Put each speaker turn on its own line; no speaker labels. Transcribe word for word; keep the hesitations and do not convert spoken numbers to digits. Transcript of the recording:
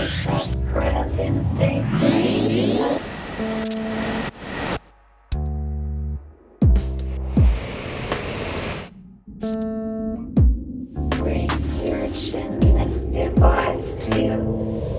Present day radio. Research in this device too.